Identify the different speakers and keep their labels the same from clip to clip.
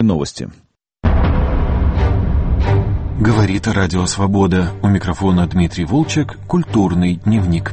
Speaker 1: новости.
Speaker 2: Говорит Радио Свобода. У микрофона Дмитрий Волчек. Культурный дневник.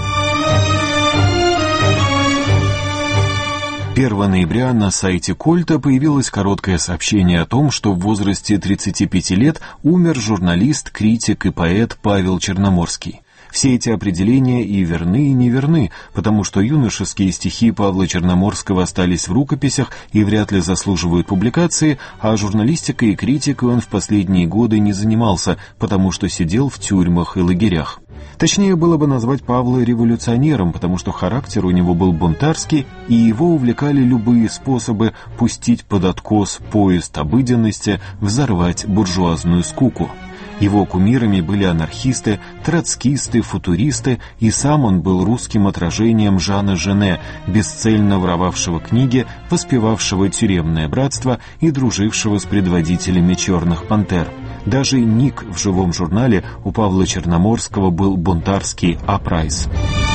Speaker 2: 1 ноября на сайте Кольта появилось короткое сообщение о том, что в возрасте 35 лет умер журналист, критик и поэт Павел Черноморский. Все эти определения и верны, и не верны, потому что юношеские стихи Павла Черноморского остались в рукописях и вряд ли заслуживают публикации, а журналистикой и критикой он в последние годы не занимался, потому что сидел в тюрьмах и лагерях. Точнее было бы назвать Павла революционером, потому что характер у него был бунтарский, и его увлекали любые способы пустить под откос поезд обыденности, взорвать буржуазную скуку. Его кумирами были анархисты, троцкисты, футуристы, и сам он был русским отражением Жана Жене, бесцельно воровавшего книги, воспевавшего тюремное братство и дружившего с предводителями черных пантер. Даже ник в живом журнале у Павла Черноморского был бунтарский «Апрайс».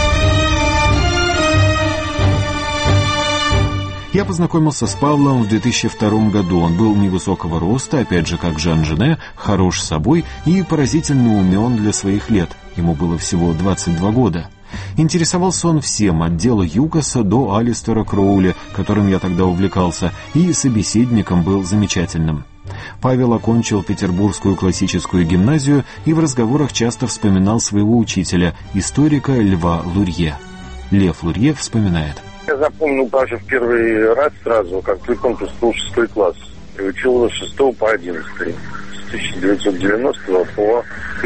Speaker 2: Я познакомился с Павлом в 2002 году. Он был невысокого роста, опять же, как Жан Жене, хорош собой и поразительно умен для своих лет. Ему было всего 22 года. Интересовался он всем, от дела Юкоса до Алистера Кроули, которым я тогда увлекался, и собеседником был замечательным. Павел окончил Петербургскую классическую гимназию и в разговорах часто вспоминал своего учителя, историка Льва Лурье. Лев Лурье вспоминает.
Speaker 3: Я запомнил Пашу в первый раз сразу, как только он поступил в 6 класс. И учил его с 6 по 11, с 1990 по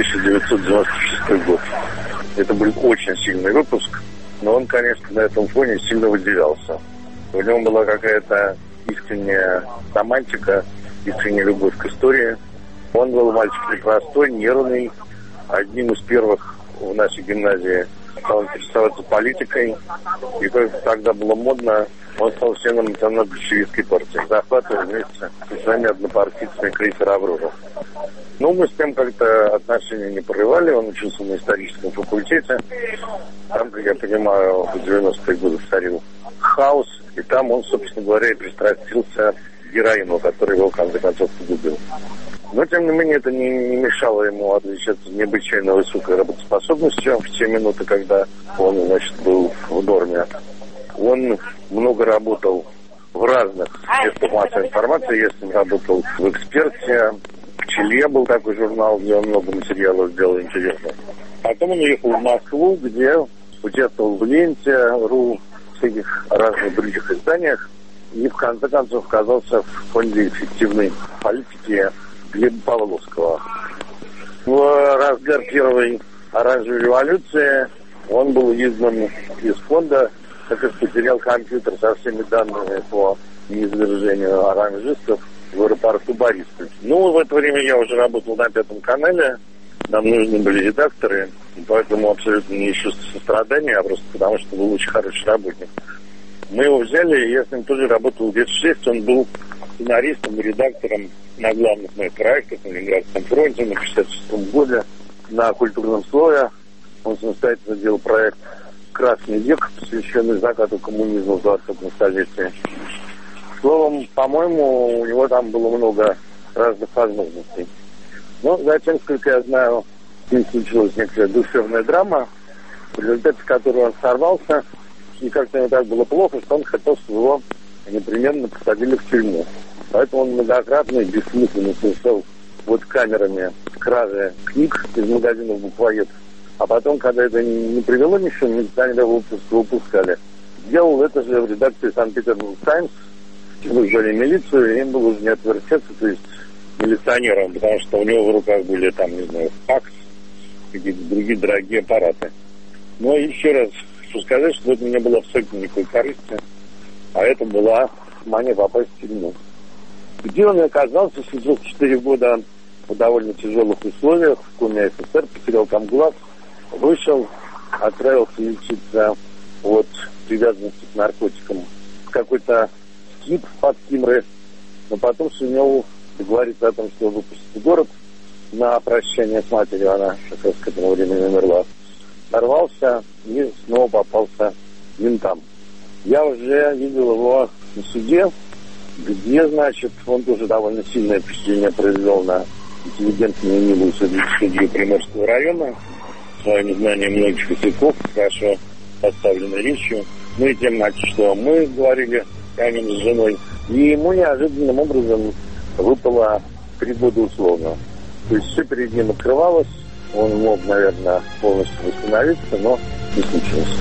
Speaker 3: 1996 год. Это был очень сильный выпуск, но он, конечно, на этом фоне сильно выделялся. В нем была какая-то искренняя романтика, искренняя любовь к истории. Он был мальчик непростой, нервный, одним из первых в нашей гимназии стал интересоваться политикой, и как тогда было модно, он стал членом национал-большевистской партии, захватывая вместе со своими однопартийцами крейсер «Аврора». Но мы с тем как-то отношения не порывали, он учился на историческом факультете, там, как я понимаю, в 90-е годы царил хаос, и там он, собственно говоря, и пристрастился к героину, который его, в конце концов, погубил. Но, тем не менее, это не мешало ему отличаться необычайно высокой работоспособностью в те минуты, когда он, был в норме. Он много работал в разных средствах массовой информации. Я с ним работал в «Эксперте», в «Пчеле» был такой журнал, где он много материалов сделал интересных. Потом он уехал в Москву, где участвовал в «Ленте», «Ру», всяких разных других изданиях. И, в конце концов, оказался в фонде эффективной политики Глеба Павловского. В разгар первой оранжевой революции он был изгнан из фонда, так как потерял компьютер со всеми данными по низвержению оранжистов в аэропорту Борисполь. В это время я уже работал на 5 канале, нам нужны были редакторы, поэтому абсолютно не из чувства сострадания, а просто потому, что был очень хороший работник. Мы его взяли, и я с ним тоже работал лет 6, он был сценаристом и редактором на главных моих проектах на Ленинградском фронте, на 1956 году, на культурном слое. Он самостоятельно делал проект «Красный век», посвященный закату коммунизма в 20-м столетии. Словом, по-моему, у него там было много разных возможностей. Но затем, сколько я знаю, с ним случилась некая душевная драма, в результате которой он сорвался, и как-то ему так было плохо, что он хотел, чтобы его непременно посадили в тюрьму. Поэтому он многократно и бессмысленно совершал камерами кражи книг из магазинов «Буквоед». А потом, когда это не привело ни к чему, милиционеры выпускали. Делал это же в редакции «Санкт-Петербург Таймс». Вызвали милицию, и им было уже не отвертеться, то есть милиционерам, потому что у него в руках были факс, какие-то другие дорогие аппараты. Но еще раз хочу сказать, что это не было абсолютно никакой корысти, а это была мания попасть в тюрьму. Где он оказался, сидел 4 года в довольно тяжелых условиях, в коме СССР, потерял там глаз, вышел, отправился лечиться от привязанности к наркотикам в какой-то скит под Кимры, но потом Шумелу говорится о том, что выпустит в город на прощание с матерью, она как раз к этому времени умерла, сорвался и снова попался ментам. Я уже видел его на суде, где, значит, он тоже довольно сильное впечатление произвел на интеллигентную и милую судью Приморского района своим знанием многих языков, хорошо поставленной речью, ну и тем, что мы говорили камень с женой. И ему неожиданным образом выпало 3 года условно. То есть все перед ним открывалось, он мог, наверное, полностью восстановиться, но не случилось.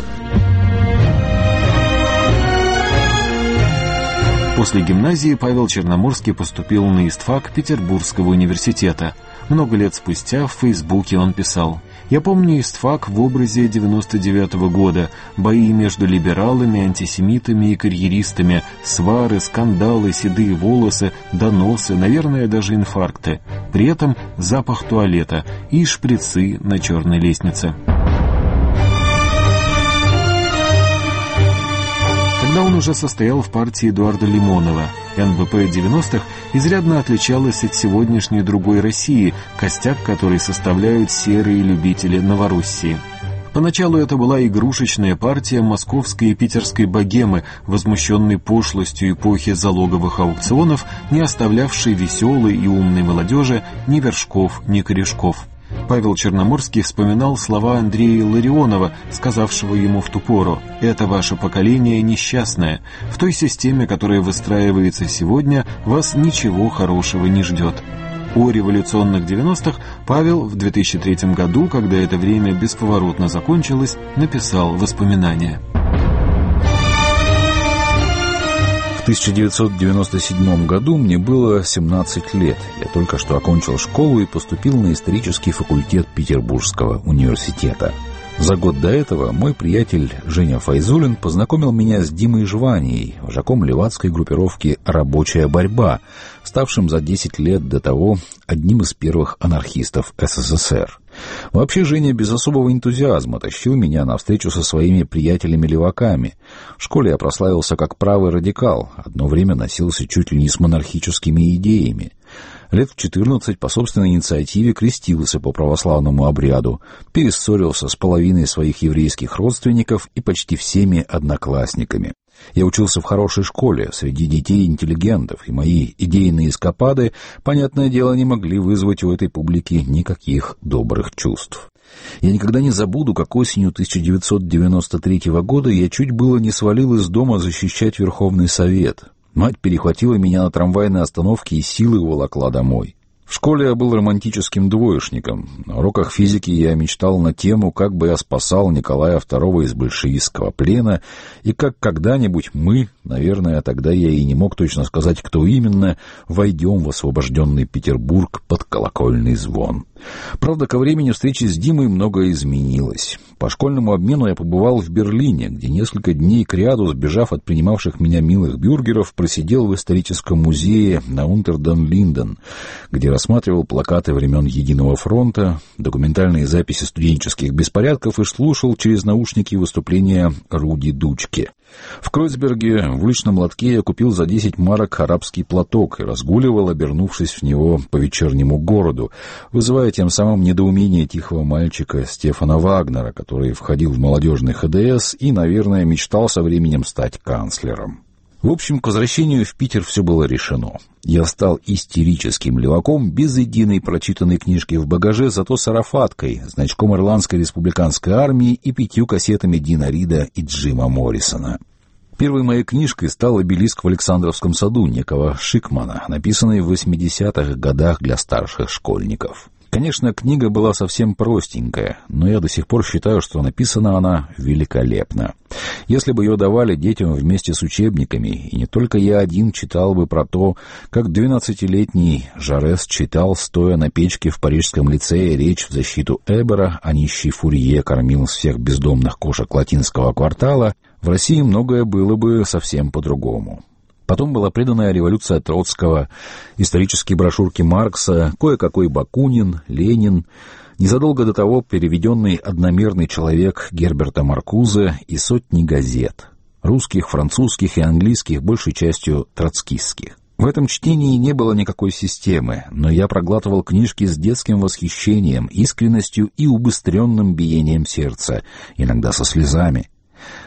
Speaker 2: После гимназии Павел Черноморский поступил на истфак Петербургского университета. Много лет спустя в Фейсбуке он писал: «Я помню истфак в образе 99-го года, бои между либералами, антисемитами и карьеристами, свары, скандалы, седые волосы, доносы, наверное, даже инфаркты. При этом запах туалета и шприцы на черной лестнице». Когда он уже состоял в партии Эдуарда Лимонова, НБП 90-х изрядно отличалась от сегодняшней другой России, костяк которой составляют серые любители Новороссии. Поначалу это была игрушечная партия московской и питерской богемы, возмущенной пошлостью эпохи залоговых аукционов, не оставлявшей веселой и умной молодежи ни вершков, ни корешков. Павел Черноморский вспоминал слова Андрея Илларионова, сказавшего ему в ту пору: «Это ваше поколение несчастное. В той системе, которая выстраивается сегодня, вас ничего хорошего не ждет». О революционных 90-х Павел в 2003 году, когда это время бесповоротно закончилось, написал воспоминания.
Speaker 1: В 1997 году мне было 17 лет. Я только что окончил школу и поступил на исторический факультет Петербургского университета. За год до этого мой приятель Женя Файзулин познакомил меня с Димой Жванией, вожаком левацкой группировки «Рабочая борьба», ставшим за 10 лет до того одним из первых анархистов СССР. Вообще Женя без особого энтузиазма тащил меня на встречу со своими приятелями-леваками. В школе я прославился как правый радикал, одно время носился чуть ли не с монархическими идеями. Лет в 14 по собственной инициативе крестился по православному обряду, перессорился с половиной своих еврейских родственников и почти всеми одноклассниками. Я учился в хорошей школе, среди детей-интеллигентов, и мои идейные эскапады, понятное дело, не могли вызвать у этой публики никаких добрых чувств. Я никогда не забуду, как осенью 1993 года я чуть было не свалил из дома защищать Верховный Совет. Мать перехватила меня на трамвайной остановке и силой уволокла домой. В школе я был романтическим двоечником. На уроках физики я мечтал на тему, как бы я спасал Николая II из большевистского плена, и как когда-нибудь мы, наверное, тогда я и не мог точно сказать, кто именно, войдем в освобожденный Петербург под колокольный звон. Правда, ко времени встречи с Димой многое изменилось. По школьному обмену я побывал в Берлине, где несколько дней кряду, сбежав от принимавших меня милых бюргеров, просидел в историческом музее на Унтер-ден-Линден, где рассматривал плакаты времен Единого фронта, документальные записи студенческих беспорядков и слушал через наушники выступления Руди Дучке. В Кройцберге в уличном лотке я купил за 10 марок арабский платок и разгуливал, обернувшись в него по вечернему городу, вызывая тем самым недоумение тихого мальчика Стефана Вагнера, который входил в молодежный ХДС и, наверное, мечтал со временем стать канцлером. В общем, к возвращению в Питер все было решено. Я стал истерическим леваком, без единой прочитанной книжки в багаже, зато с арафаткой, значком Ирландской республиканской армии и 5 кассетами Дина Рида и Джима Моррисона. Первой моей книжкой стал «Обелиск в Александровском саду» некого Шикмана, написанный в 80-х годах для старших школьников. Конечно, книга была совсем простенькая, но я до сих пор считаю, что написана она великолепно. Если бы ее давали детям вместе с учебниками, и не только я один читал бы про то, как 12-летний Жарес читал, стоя на печке в парижском лицее, речь в защиту Эбера, а нищий Фурье кормил всех бездомных кошек латинского квартала, в России многое было бы совсем по-другому. Потом была преданная революция Троцкого, исторические брошюрки Маркса, кое-какой Бакунин, Ленин, незадолго до того переведенный «Одномерный человек» Герберта Маркузе и сотни газет, русских, французских и английских, большей частью троцкистских. В этом чтении не было никакой системы, но я проглатывал книжки с детским восхищением, искренностью и убыстренным биением сердца, иногда со слезами.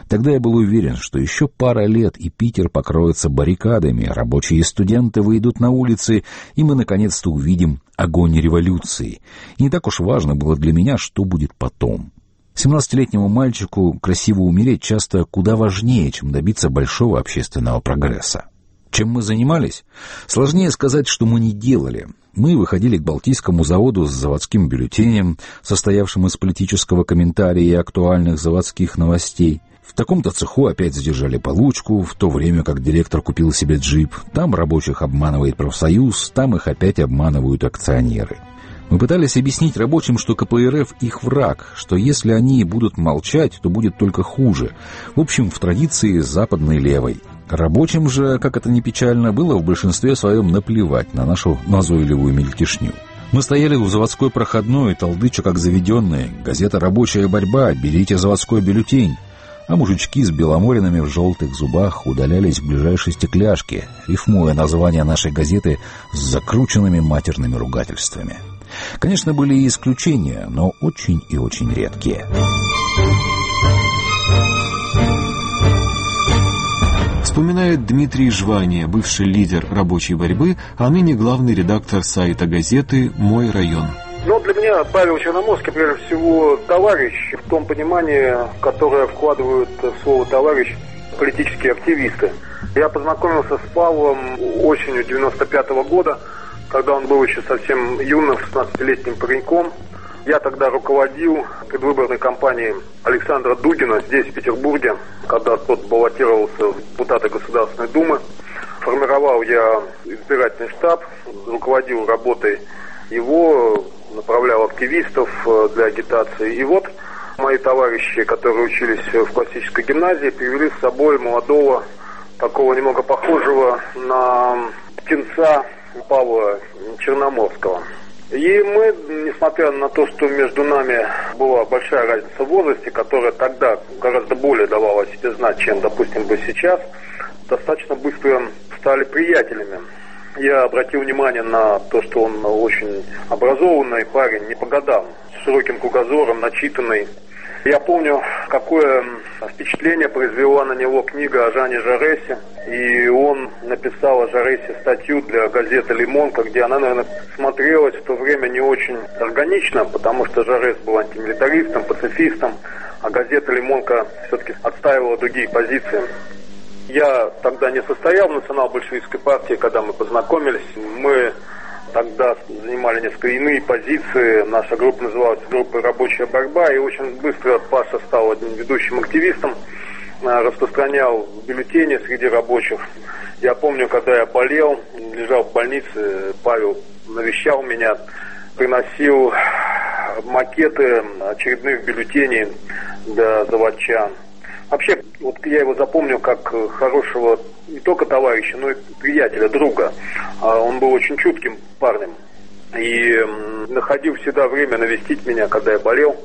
Speaker 1: Тогда я был уверен, что еще пара лет, и Питер покроется баррикадами, рабочие и студенты выйдут на улицы, и мы наконец-то увидим огонь революции. И не так уж важно было для меня, что будет потом. 17-летнему мальчику красиво умереть часто куда важнее, чем добиться большого общественного прогресса. Чем мы занимались? Сложнее сказать, что мы не делали. Мы выходили к Балтийскому заводу с заводским бюллетенем, состоявшим из политического комментария и актуальных заводских новостей. В таком-то цеху опять задержали получку, в то время как директор купил себе джип. Там рабочих обманывает профсоюз, там их опять обманывают акционеры. Мы пытались объяснить рабочим, что КПРФ их враг, что если они будут молчать, то будет только хуже. В общем, в традиции западной левой. Рабочим же, как это ни печально, было в большинстве своем наплевать на нашу назойливую мельтешню. Мы стояли у заводской проходной, толдыча как заведенные. Газета «Рабочая борьба», берите заводской бюллетень. А мужички с беломоринами в желтых зубах удалялись в ближайшей стекляшке, рифмуя название нашей газеты с закрученными матерными ругательствами. Конечно, были и исключения, но очень и очень редкие.
Speaker 2: Вспоминает Дмитрий Жвания, бывший лидер рабочей борьбы, а ныне главный редактор сайта газеты «Мой район».
Speaker 4: Ну, для меня Павел Черноморский, прежде всего, товарищ, в том понимании, которое вкладывают в слово «товарищ» политические активисты. Я познакомился с Павлом осенью 95-го года, когда он был еще совсем юным, 16-летним пареньком. Я тогда руководил предвыборной кампанией Александра Дугина здесь, в Петербурге, когда тот баллотировался в депутаты Государственной Думы. Формировал я избирательный штаб, руководил работой его, направлял активистов для агитации. И вот мои товарищи, которые учились в классической гимназии, привели с собой молодого, такого немного похожего на птенца Павла Черноморского. И мы, несмотря на то, что между нами была большая разница в возрасте, которая тогда гораздо более давала о себе знать, чем, допустим, бы сейчас, достаточно быстро стали приятелями. Я обратил внимание на то, что он очень образованный парень, не по годам, с широким кругозором, начитанный. Я помню, какое впечатление произвела на него книга о Жане Жаресе. И он написал о Жаресе статью для газеты «Лимонка», где она, наверное, смотрелась в то время не очень органично, потому что Жарес был антимилитаристом, пацифистом, а газета «Лимонка» все-таки отстаивала другие позиции. Я тогда не состоял в национал-большевистской партии, когда мы познакомились. Мы тогда занимали несколько иные позиции. Наша группа называлась группой «Рабочая борьба». И очень быстро Паша стал одним ведущим активистом, распространял бюллетени среди рабочих. Я помню, когда я болел, лежал в больнице, Павел навещал меня, приносил макеты очередных бюллетеней для заводчан. Вообще, вот я его запомню как хорошего не только товарища, но и приятеля, друга. Он был очень чутким парнем и находил всегда время навестить меня, когда я болел.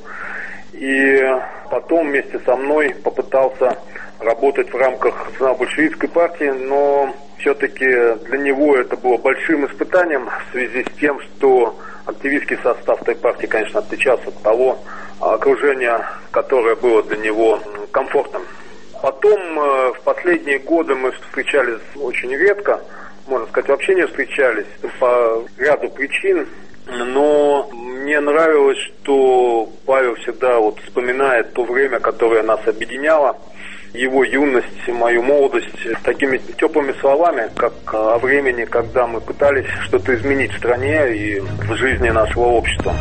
Speaker 4: И потом вместе со мной попытался работать в рамках национал-большевистской партии, но все-таки для него это было большим испытанием в связи с тем, что активистский состав той партии, конечно, отличался от того окружения, которое было для него комфортным. Потом в последние годы мы встречались очень редко, можно сказать, вообще не встречались по ряду причин, но мне нравилось, что Павел всегда вспоминает то время, которое нас объединяло, его юность, мою молодость, с такими теплыми словами, как о времени, когда мы пытались что-то изменить в стране и в жизни нашего общества.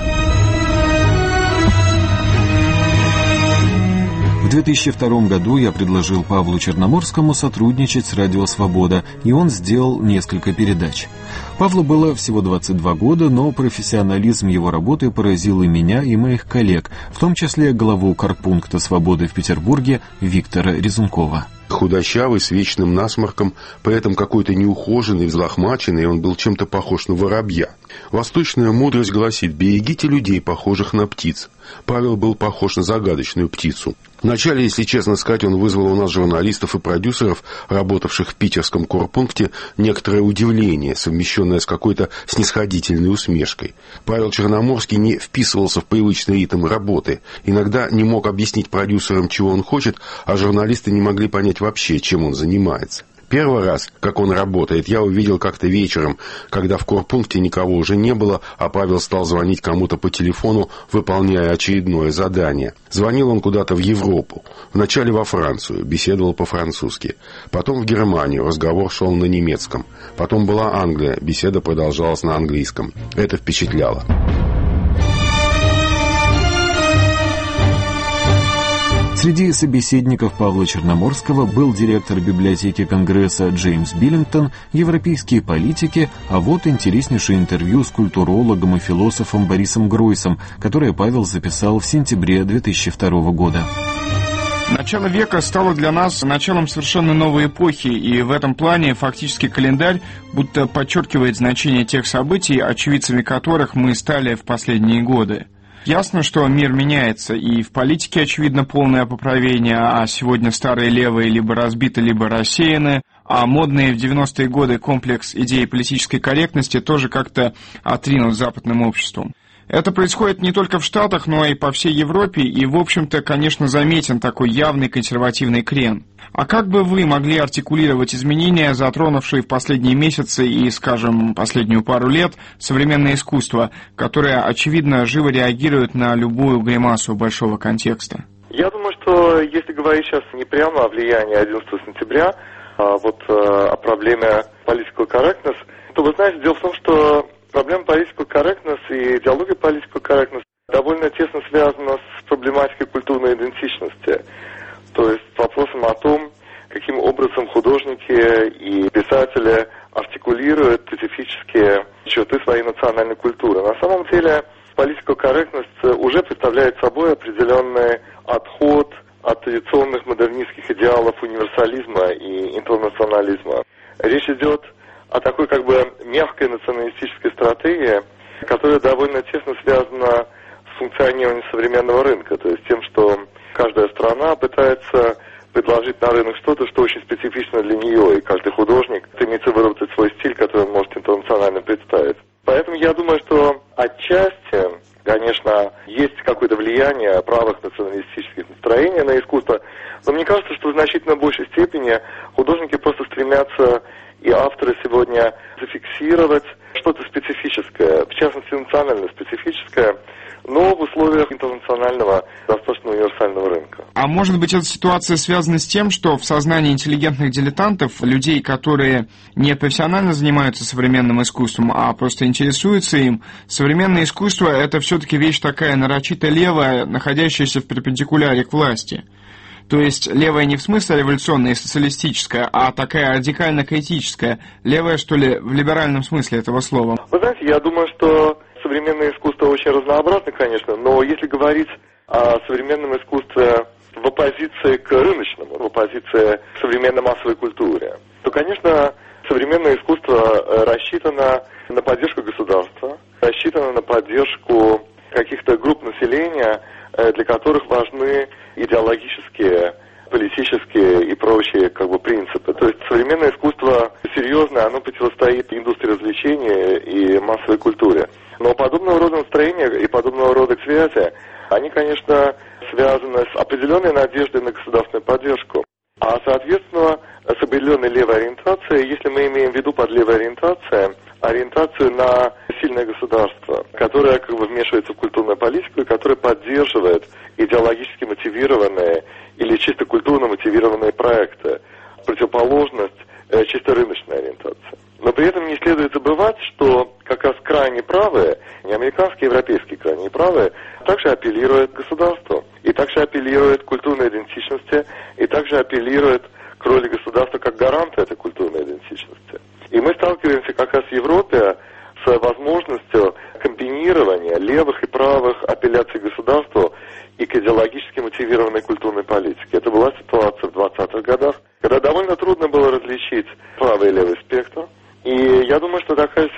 Speaker 2: В 2002 году я предложил Павлу Черноморскому сотрудничать с «Радио Свобода», и он сделал несколько передач. Павлу было всего 22 года, но профессионализм его работы поразил и меня, и моих коллег, в том числе главу корпункта «Свободы» в Петербурге Виктора Резункова.
Speaker 5: Худощавый, с вечным насморком, при этом какой-то неухоженный, взлохмаченный, он был чем-то похож на воробья. Восточная мудрость гласит: берегите людей, похожих на птиц. Павел был похож на загадочную птицу. Вначале, если честно сказать, он вызвал у нас, журналистов и продюсеров, работавших в питерском корпункте, некоторое удивление, совмещенное с какой-то снисходительной усмешкой. Павел Черноморский не вписывался в привычный ритм работы, иногда не мог объяснить продюсерам, чего он хочет, а журналисты не могли понять вообще, чем он занимается. Первый раз, как он работает, я увидел как-то вечером, когда в корпункте никого уже не было, а Павел стал звонить кому-то по телефону, выполняя очередное задание. Звонил он куда-то в Европу. Вначале во Францию, беседовал по-французски. Потом в Германию, разговор шел на немецком. Потом была Англия, беседа продолжалась на английском. Это впечатляло.
Speaker 2: Среди собеседников Павла Черноморского был директор библиотеки Конгресса Джеймс Биллингтон, европейские политики, а вот интереснейшее интервью с культурологом и философом Борисом Гройсом, которое Павел записал в сентябре 2002 года.
Speaker 6: Начало века стало для нас началом совершенно новой эпохи, и в этом плане фактически календарь будто подчеркивает значение тех событий, очевидцами которых мы стали в последние годы. Ясно, что мир меняется, и в политике, очевидно, полное поправление, а сегодня старые левые либо разбиты, либо рассеяны, а модный в 90-е годы комплекс идей политической корректности тоже как-то отринут западным обществом. Это происходит не только в Штатах, но и по всей Европе, и, в общем-то, конечно, заметен такой явный консервативный крен. А как бы вы могли артикулировать изменения, затронувшие в последние месяцы и, скажем, последнюю пару лет современное искусство, которое, очевидно, живо реагирует на любую гримасу большого контекста?
Speaker 7: Я думаю, что если говорить сейчас не прямо о влиянии 11 сентября, а вот о проблеме political correctness, то, вы знаете, дело в том, что проблема political correctness и идеология political correctness довольно тесно связана с проблематикой культурной идентичности. То есть вопросом о том, каким образом художники и писатели артикулируют специфические черты своей национальной культуры. На самом деле political correctness уже представляет собой определенный отход от традиционных модернистских идеалов универсализма и интернационализма. Речь идет о такой как бы мягкой националистической стратегии, которая довольно тесно связана с функционированием современного рынка, то есть тем, что каждая страна пытается предложить на рынок что-то, что очень специфично для нее, и каждый художник стремится выработать свой стиль, который он может интернационально представить. Поэтому я думаю, что отчасти, конечно, есть какое-то влияние правых националистических настроений на искусство, но мне кажется, что в значительно большей степени художники просто стремятся, и авторы сегодня, зафиксировать что-то специфическое, в частности национально специфическое, но в условиях интернационального, достаточно универсального рынка.
Speaker 6: А может быть, эта ситуация связана с тем, что в сознании интеллигентных дилетантов, людей, которые не профессионально занимаются современным искусством, а просто интересуются им, современное искусство — это все-таки вещь такая нарочито левая, находящаяся в перпендикуляре к власти. То есть левая не в смысле революционная и социалистическая, а такая радикально-критическая. Левая, что ли, в либеральном смысле этого слова.
Speaker 7: Вы знаете, я думаю, что современное искусство очень разнообразно, конечно, но если говорить о современном искусстве в оппозиции к рыночному, в оппозиции к современной массовой культуре, то, конечно, современное искусство рассчитано на поддержку государства, рассчитано на поддержку каких-то групп населения, для которых важны идеологические, политические и прочие принципы. То есть современное искусство серьезное, оно противостоит индустрии развлечения и массовой культуре. Но подобного рода настроения и подобного рода связи, они, конечно, связаны с определенной надеждой на государственную поддержку. А, соответственно, с определенной левой ориентацией, если мы имеем в виду под левой ориентацией ориентацию на сильное государство, которое вмешивается в культурную политику и которое поддерживает идеологически мотивированные или чисто культурно мотивированные проекты, противоположность чисто рыночной ориентации. Но при этом не следует забывать, что как раз крайне правые, не американские, а европейские крайне правые, также апеллируют к государству, и также апеллируют к культурной идентичности, и также апеллируют к роли государства как гаранта этой культурной идентичности. И мы сталкиваемся как раз в Европе с возможностью комбинирования левых и правых апелляций к государству и к идеологически мотивированной культурной политике. Это была ситуация в 20-х годах, когда довольно трудно было различить правый и левый спектр. И я думаю, что такая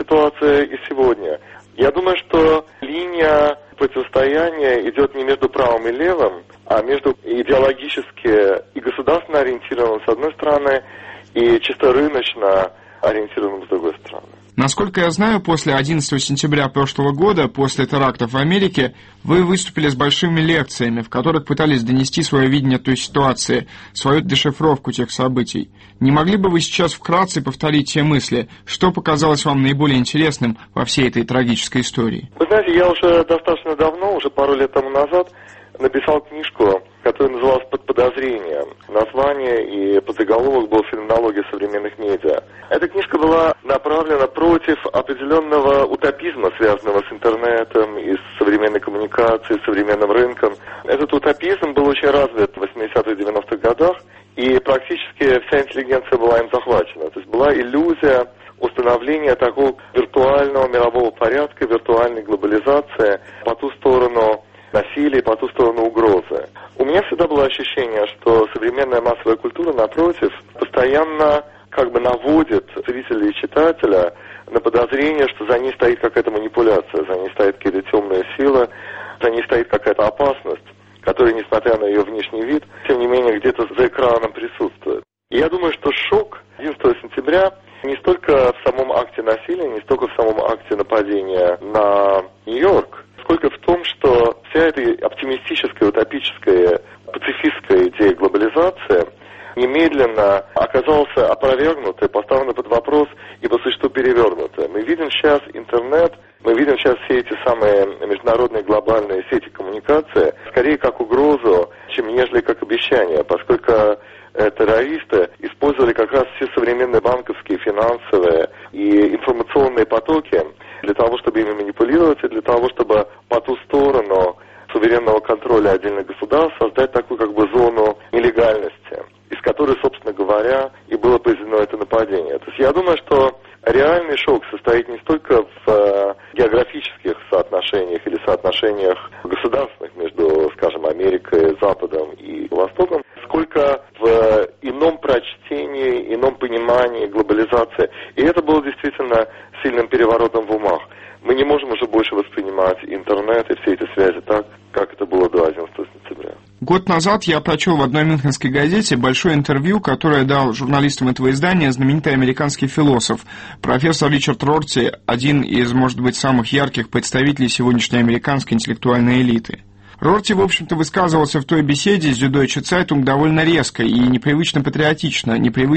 Speaker 7: ситуация и сегодня. Я думаю, что линия противостояния идет не между правым и левым, а между идеологически и государственно ориентированным с одной стороны и чисто рыночно ориентированным с другой стороны.
Speaker 6: Насколько я знаю, после 11 сентября прошлого года, после терактов в Америке, вы выступили с большими лекциями, в которых пытались донести свое видение той ситуации, свою дешифровку тех событий. Не могли бы вы сейчас вкратце повторить те мысли, что показалось вам наиболее интересным во всей этой трагической истории?
Speaker 7: Вы знаете, я уже достаточно давно, уже пару лет тому назад, написал книжку, которая называлась «Под подозрением». Название и подзаголовок был «Феноменология современных медиа». Эта книжка была направлена против определенного утопизма, связанного с интернетом и с современной коммуникацией, с современным рынком. Этот утопизм был очень развит в 80-х, 90-х годах, и практически вся интеллигенция была им захвачена. То есть была иллюзия установления такого виртуального мирового порядка, виртуальной глобализации по ту сторону насилия, по ту сторону угрозы. У меня всегда было ощущение, что современная массовая культура, напротив, постоянно как бы наводит зрителя и читателя на подозрение, что за ней стоит какая-то манипуляция, за ней стоит какие-то темные силы, за ней стоит какая-то опасность, которая, несмотря на ее внешний вид, тем не менее где-то за экраном присутствует. И я думаю, что шок 11 сентября не столько в самом акте насилия, не столько в самом акте нападения на Нью-Йорк, сколько в том, что вся эта оптимистическая, утопическая, пацифистская идея глобализации немедленно оказалась опровергнутой, поставлена под вопрос и по существу перевернутой. Мы видим сейчас интернет, мы видим сейчас все эти самые международные глобальные сети коммуникации скорее как угрозу, чем нежели как обещание, поскольку террористы использовали как раз все современные банковские, финансовые и информационные потоки для того, чтобы ими манипулировать, и для того, чтобы по ту сторону суверенного контроля отдельных государств создать такую как бы зону нелегальности, из которой, собственно говоря, и было произведено это нападение. То есть я думаю, что реальный шок состоит не столько в географических соотношениях или соотношениях государственных между, скажем, Америкой, Западом и Востоком, сколько в ином прочтении, ином понимании глобализации. И это было действительно сильным переворотом в умах. Мы не можем уже больше воспринимать интернет и все эти связи так, как это было до 11 сентября.
Speaker 6: Год назад я прочел в одной мюнхенской газете большое интервью, которое дал журналистам этого издания знаменитый американский философ, профессор Ричард Рорти, один из, может быть, самых ярких представителей сегодняшней американской интеллектуальной элиты. Рорти, в общем-то, высказывался в той беседе с Süddeutsche Zeitung довольно резко и непривычно патриотично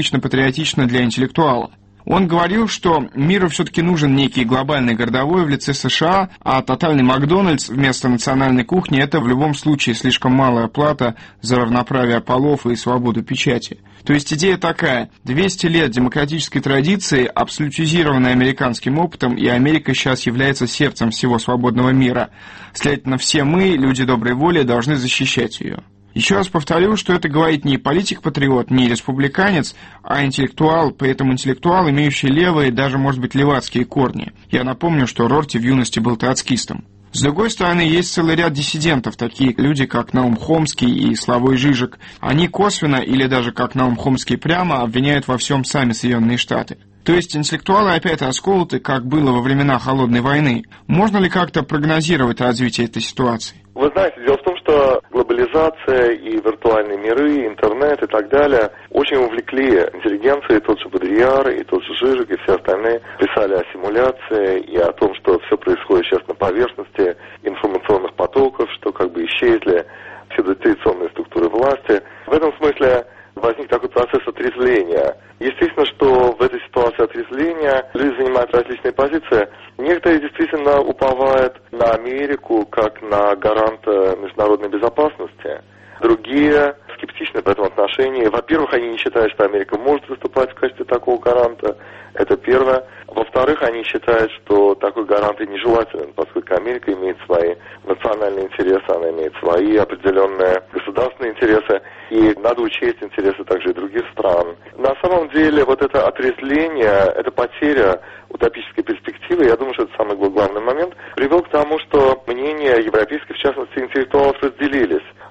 Speaker 6: для интеллектуала. Он говорил, что миру все-таки нужен некий глобальный городовой в лице США, а тотальный Макдональдс вместо национальной кухни – это в любом случае слишком малая плата за равноправие полов и свободу печати. То есть идея такая: 200 лет демократической традиции, абсолютизированной американским опытом, и Америка сейчас является сердцем всего свободного мира. Следовательно, все мы, люди доброй воли, должны защищать ее. Еще раз повторю, что это говорит не политик-патриот, не республиканец, а интеллектуал, при этом интеллектуал, имеющий левые, даже, может быть, левацкие корни. Я напомню, что Рорти в юности был троцкистом. С другой стороны, есть целый ряд диссидентов, такие люди, как Наум Хомский и Славой Жижик. Они косвенно, или даже как Наум Хомский прямо, обвиняют во всем сами Соединенные Штаты. То есть интеллектуалы опять расколоты, как было во времена Холодной войны. Можно ли как-то прогнозировать развитие этой ситуации?
Speaker 7: Вы знаете, дело в том, что глобализация и виртуальные миры, интернет и так далее очень увлекли интеллигенцию, и тот же Бодрияр, и тот же Жижик, и все остальные писали о симуляции и о том, что все происходит сейчас на поверхности информационных потоков, что как бы исчезли все традиционные структуры власти. В этом смысле возник такой процесс отрезвления. Естественно, что в этой ситуации отрезвления люди занимают различные позиции. Некоторые действительно уповают на Америку как на гаранта международной безопасности. Другие скептичны в этом отношении. Во-первых, они не считают, что Америка может выступать в качестве такого гаранта. Это первое. Во-вторых, они считают, что такой гарант и нежелателен, поскольку Америка имеет свои национальные интересы, она имеет свои определенные государственные интересы, и надо учесть интересы также и других стран. На самом деле, вот это отрезвление, эта потеря утопической перспективы, я думаю, что это самый главный момент, привел к тому, что мнения европейских, в частности, интеллектуалов разделились. Но, впрочем,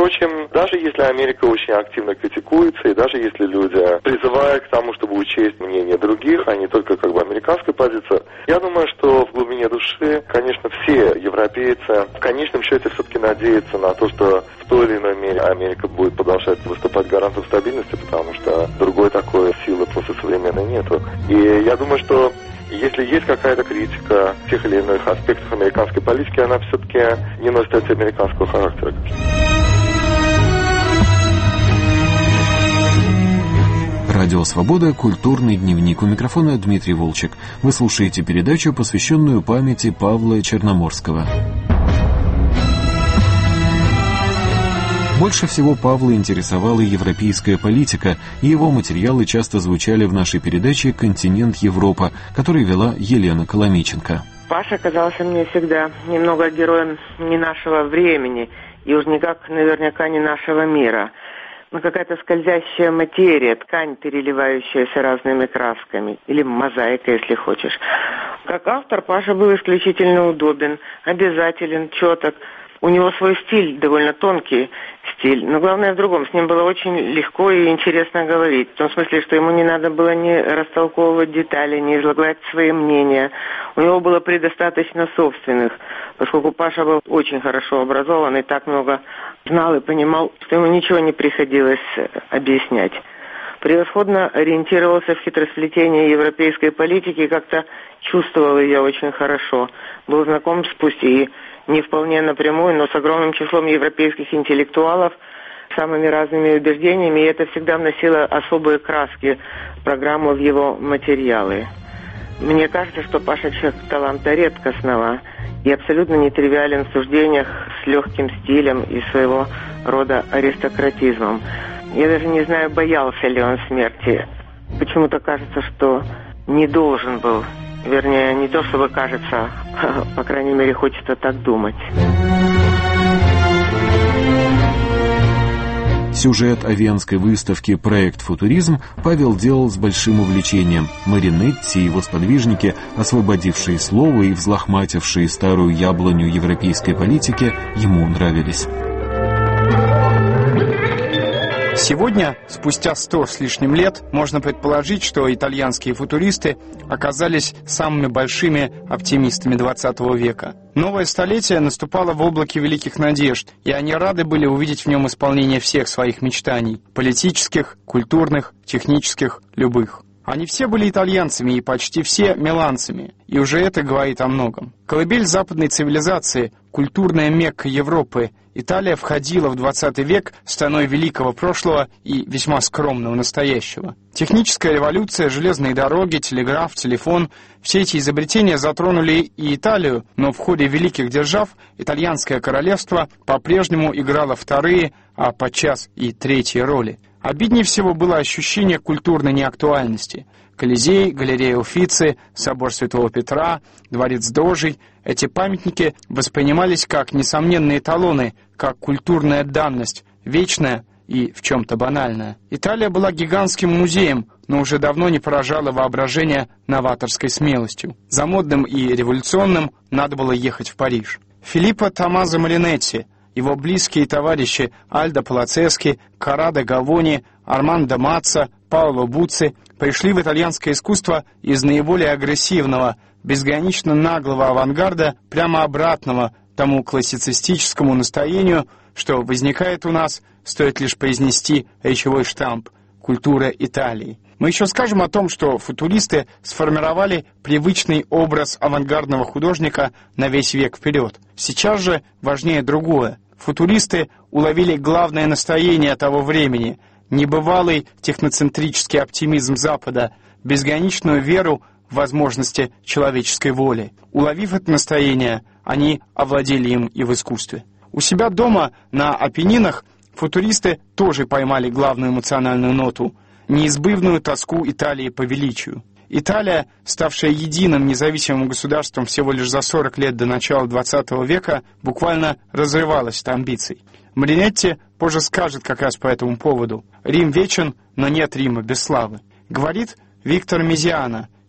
Speaker 7: Впрочем, даже если Америка очень активно критикуется, и даже если люди призывают к тому, чтобы учесть мнение других, а не только американскую позицию, я думаю, что в глубине души, конечно, все европейцы в конечном счете все-таки надеются на то, что в той или иной мере Америка будет продолжать выступать гарантом стабильности, потому что другой такой силы просто современной нету. И я думаю, что если есть какая-то критика тех или иных аспектов американской политики, она все-таки не носит антиамериканского характера.
Speaker 2: Радио «Свобода», культурный дневник. У микрофона Дмитрий Волчек. Вы слушаете передачу, посвященную памяти Павла Черноморского. Больше всего Павла интересовала европейская политика, и его материалы часто звучали в нашей передаче «Континент Европа», которую вела Елена Коломиченко.
Speaker 8: Паша казался мне всегда немного героем не нашего времени, и уж никак наверняка не нашего мира. Но какая-то скользящая материя, ткань, переливающаяся разными красками, или мозаика, если хочешь. Как автор Паша был исключительно удобен, обязателен, четок. У него свой стиль, довольно тонкий стиль, но главное в другом. С ним было очень легко и интересно говорить. В том смысле, что ему не надо было ни растолковывать детали, ни излагать свои мнения. У него было предостаточно собственных, поскольку Паша был очень хорошо образован и так много знал и понимал, что ему ничего не приходилось объяснять. Превосходно ориентировался в хитросплетении европейской политики и как-то чувствовал ее очень хорошо. Был знаком с, пусть и не вполне напрямую, но с огромным числом европейских интеллектуалов, самыми разными убеждениями, и это всегда вносило особые краски в программу, в его материалы. Мне кажется, что Паша человек таланта редкостного и абсолютно нетривиален в суждениях, с легким стилем и своего рода аристократизмом. Я даже не знаю, боялся ли он смерти. Почему-то кажется, что не должен был. Вернее, не то, чтобы кажется, по крайней мере, хочется так думать.
Speaker 2: Сюжет о венской выставке «Проект Футуризм» Павел делал с большим увлечением. Маринетти и его сподвижники, освободившие слово и взлохматившие старую яблоню европейской политики, ему нравились.
Speaker 6: Сегодня, спустя 100 с лишним лет, можно предположить, что итальянские футуристы оказались самыми большими оптимистами 20 века. Новое столетие наступало в облаке великих надежд, и они рады были увидеть в нем исполнение всех своих мечтаний – политических, культурных, технических, любых. Они все были итальянцами и почти все миланцами, и уже это говорит о многом. Колыбель западной цивилизации, культурная Мекка Европы, Италия входила в 20 век страной великого прошлого и весьма скромного настоящего. Техническая революция, железные дороги, телеграф, телефон – все эти изобретения затронули и Италию, но в ходе великих держав итальянское королевство по-прежнему играло вторые, а подчас и третьи роли. Обиднее всего было ощущение культурной неактуальности. Колизей, галерея Уффици, собор Святого Петра, дворец Дожий – эти памятники воспринимались как несомненные эталоны, как культурная данность, вечная и в чем-то банальная. Италия была гигантским музеем, но уже давно не поражала воображение новаторской смелостью. За модным и революционным надо было ехать в Париж. Филиппо Томмазо Маринетти, его близкие товарищи Альдо Палацески, Коррадо Гавони, Армандо Маццо, Паоло Буцци пришли в итальянское искусство из наиболее агрессивного, безгранично наглого авангарда, прямо обратного тому классицистическому настроению, что возникает у нас, стоит лишь произнести речевой штамп «Культура Италии». Мы еще скажем о том, что футуристы сформировали привычный образ авангардного художника на весь век вперед. Сейчас же важнее другое. Футуристы уловили главное настроение того времени – небывалый техноцентрический оптимизм Запада, безграничную веру в возможности человеческой воли. Уловив это настроение, они овладели им и в искусстве. У себя дома на Апеннинах футуристы тоже поймали главную эмоциональную ноту – неизбывную тоску Италии по величию. Италия, ставшая единым независимым государством всего лишь за 40 лет до начала XX века, буквально разрывалась от амбиций. Маринетти позже скажет как раз по этому поводу: «Рим вечен, но нет Рима без славы». Говорит Виктор Мезиано,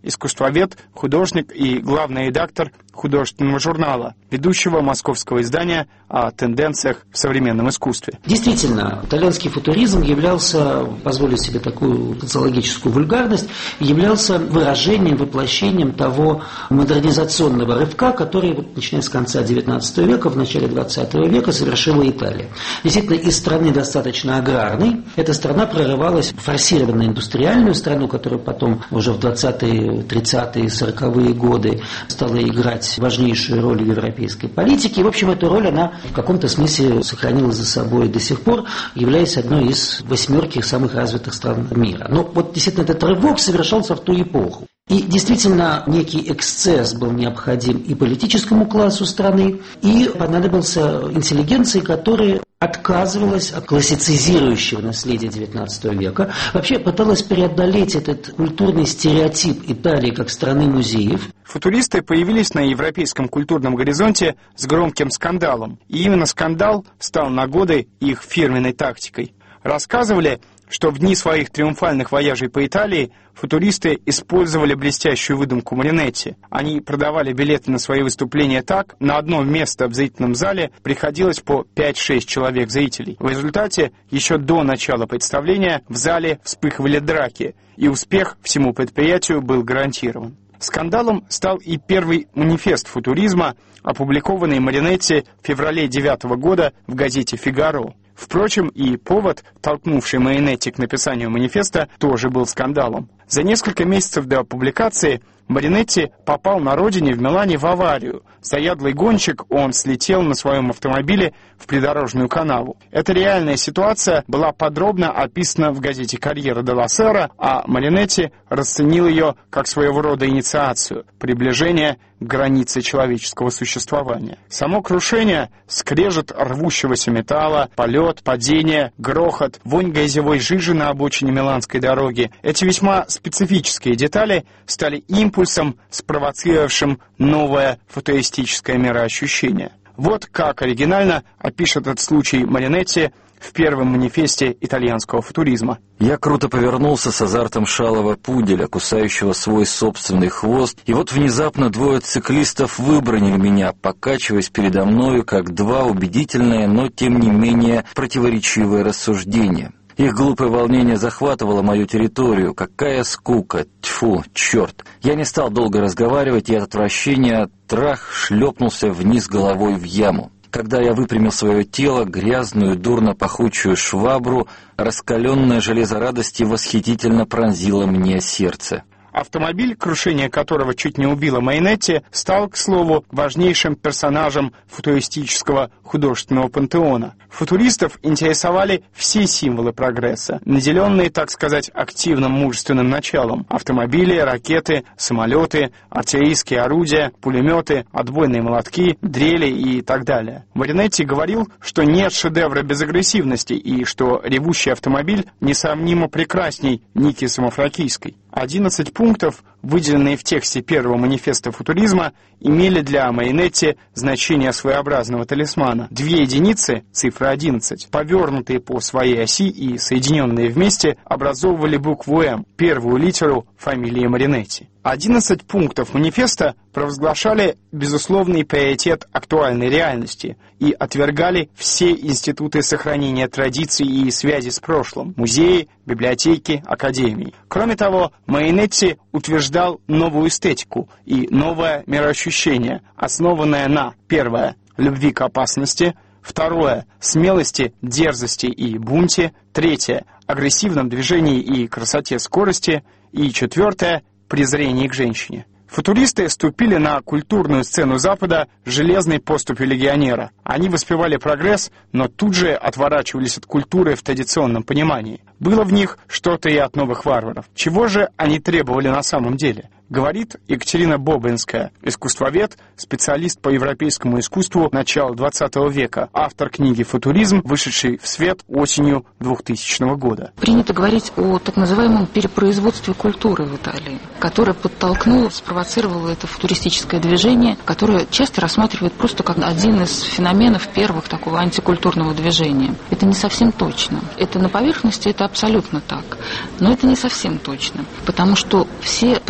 Speaker 6: искусствовед, художник и главный редактор художественного журнала, ведущего московского издания о тенденциях в современном искусстве.
Speaker 9: Действительно, итальянский футуризм являлся, позволю себе такую социологическую вульгарность, являлся выражением, воплощением того модернизационного рывка, который, начиная с конца XIX века, в начале XX века совершила Италия. Действительно, из страны достаточно аграрной, эта страна прорывалась в форсированную индустриальную страну, которая потом уже в 20-е, 30-е, 40-е годы стала играть важнейшую роль в европейской политике. И, в общем, эту роль она в каком-то смысле сохранила за собой до сих пор, являясь одной из 8 самых развитых стран мира. Но вот действительно этот рывок совершался в ту эпоху. И действительно некий эксцесс был необходим и политическому классу страны, и понадобился интеллигенции, которая отказывалась от классицизирующего наследия XIX века, вообще пыталась преодолеть этот культурный стереотип Италии как страны музеев.
Speaker 6: Футуристы появились на европейском культурном горизонте с громким скандалом, и именно скандал стал нагодой их фирменной тактикой. Рассказывали, что в дни своих триумфальных вояжей по Италии футуристы использовали блестящую выдумку Маринетти. Они продавали билеты на свои выступления так, на одно место в зрительном зале приходилось по 5-6 человек зрителей. В результате, еще до начала представления, в зале вспыхивали драки, и успех всему предприятию был гарантирован. Скандалом стал и первый манифест футуризма, опубликованный Маринетти в феврале 2009 года в газете «Фигаро». Впрочем, и повод, толкнувший Маринетти к написанию манифеста, тоже был скандалом. За несколько месяцев до публикации Маринетти попал на родине в Милане в аварию. Заядлый гонщик, он слетел на своем автомобиле в придорожную канаву. Эта реальная ситуация была подробно описана в газете «Корьера делла Сера», а Маринетти расценил ее как своего рода инициацию, приближение к границе человеческого существования. Само крушение, скрежет рвущегося металла, полет, падение, грохот, вонь грязевой жижи на обочине миланской дороги — эти весьма специфические детали стали импульсом, спровоцировавшим новое футуристическое мироощущение. Вот как оригинально опишет этот случай Маринетти в первом манифесте итальянского футуризма.
Speaker 1: Я круто повернулся с азартом шалого пуделя, кусающего свой собственный хвост, и вот внезапно двое циклистов выбронили меня, покачиваясь передо мною, как два убедительные, но тем не менее противоречивые рассуждения. Их глупое волнение захватывало мою территорию. Какая скука! Тьфу, черт! Я не стал долго разговаривать, и от отвращения трах шлепнулся вниз головой в яму. Когда я выпрямил свое тело, грязную, дурно пахучую швабру, раскаленное железо радости восхитительно пронзило мне сердце.
Speaker 6: Автомобиль, крушение которого чуть не убило Маринетти, стал, к слову, важнейшим персонажем футуристического художественного пантеона. Футуристов интересовали все символы прогресса, наделенные, так сказать, активным мужественным началом: автомобили, ракеты, самолеты, артиллерийские орудия, пулеметы, отбойные молотки, дрели и так далее. Маринетти говорил, что нет шедевра без агрессивности и что ревущий автомобиль несравнимо прекрасней Ники Самофракийской. 11 пунктов, выделенные в тексте первого манифеста футуризма, имели для Маринетти значение своеобразного талисмана. 2 единицы, цифра 11, повернутые по своей оси и соединенные вместе, образовывали букву «М», первую литеру фамилии Маринетти. 11 пунктов манифеста провозглашали безусловный приоритет актуальной реальности и отвергали все институты сохранения традиций и связи с прошлым, музеи, библиотеки, академии. Кроме того, Маринетти утверждал новую эстетику и новое мироощущение, основанное на: первое — любви к опасности, второе — смелости, дерзости и бунте, третье — агрессивном движении и красоте скорости, и четвертое — презрении к женщине. Футуристы ступили на культурную сцену Запада железной поступью легионера. Они воспевали прогресс, но тут же отворачивались от культуры в традиционном понимании. Было в них что-то и от новых варваров. Чего же они требовали на самом деле? Говорит Екатерина Бобринская, искусствовед, специалист по европейскому искусству начала XX века, автор книги «Футуризм», вышедшей в свет осенью 2000 года.
Speaker 10: Принято говорить о так называемом перепроизводстве культуры в Италии, которое подтолкнуло, спровоцировало это футуристическое движение, которое часто рассматривает просто как один из феноменов первых такого антикультурного движения. Это не совсем точно. Это на поверхности, это абсолютно так. Но это не совсем точно, потому что все призывы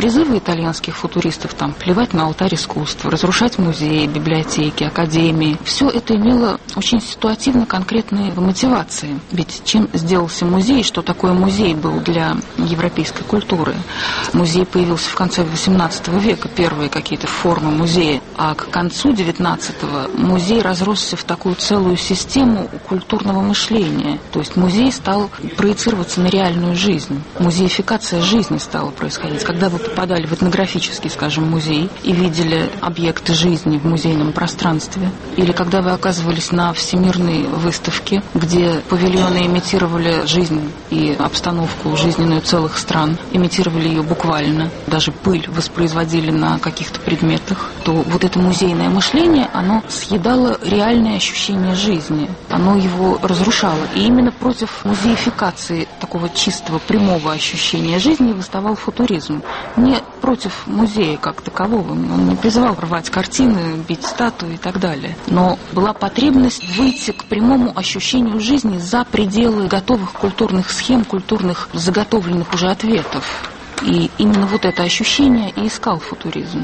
Speaker 10: итальянских футуристов там плевать на алтарь искусства, разрушать музеи, библиотеки, академии. Все это имело очень ситуативно конкретные мотивации. Ведь чем сделался музей, что такое музей был для европейской культуры? Музей появился в конце XVIII века, первые какие-то формы музея, а к концу XIX музей разросся в такую целую систему культурного мышления. То есть музей стал проецироваться на реальную жизнь. Музеификация жизни стала происходить. Когда вы попадали в этнографический, скажем, музей и видели объекты жизни в музейном пространстве, или когда вы оказывались на всемирной выставке, где павильоны имитировали жизнь и обстановку жизненную целых стран, имитировали ее буквально, даже пыль воспроизводили на каких-то предметах, то вот это музейное мышление, оно съедало реальное ощущение жизни, оно его разрушало. И именно против музеификации такого чистого, прямого ощущения жизни выставал футуризм. Не против музея как такового, он не призывал рвать картины, бить статуи и так далее. Но была потребность выйти к прямому ощущению жизни за пределы готовых культурных схем, культурных заготовленных уже ответов. И именно вот это ощущение и искал футуризм.